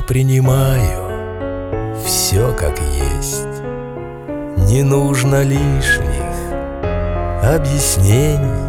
принимаю все как есть. Не нужно лишних объяснений.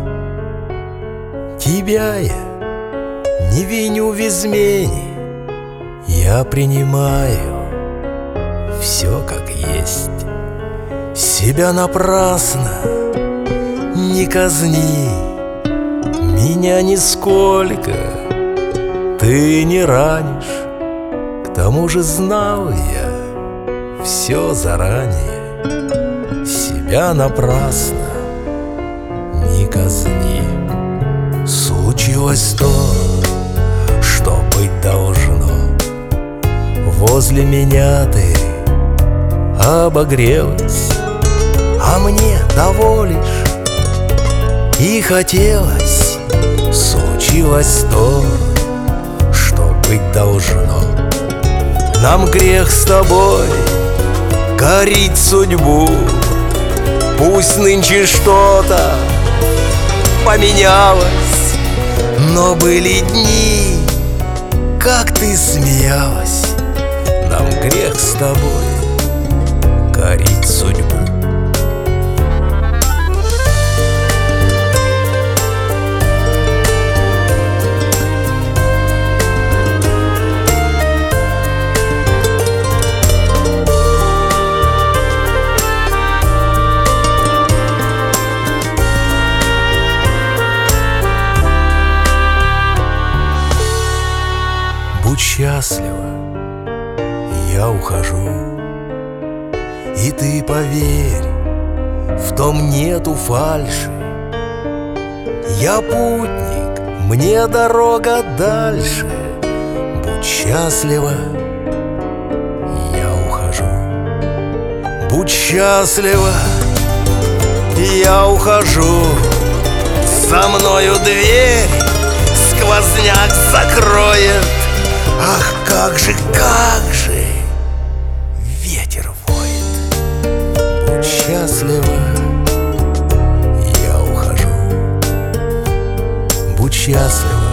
Тебя я не виню в измене. Я принимаю все как есть. Себя напрасно не казни, меня нисколько ты не ранишь. К тому же знал я все заранее. Себя напрасно не казни. Случилось то, что быть должно. Возле меня ты обогрелась, а мне того лишь и хотелось. Случилось то, что быть должно. Нам грех с тобой корить судьбу. Пусть нынче что-то поменялось, но были дни, как ты смеялась. Нам грех с тобой корить судьбу. Будь счастлива, я ухожу, и ты поверь, в том нету фальши. Я путник, мне дорога дальше. Будь счастлива, я ухожу. Будь счастлива, я ухожу. За мною дверь сквозняк закроет. Ах, как же ветер воет. Будь счастлива, я ухожу. Будь счастлива,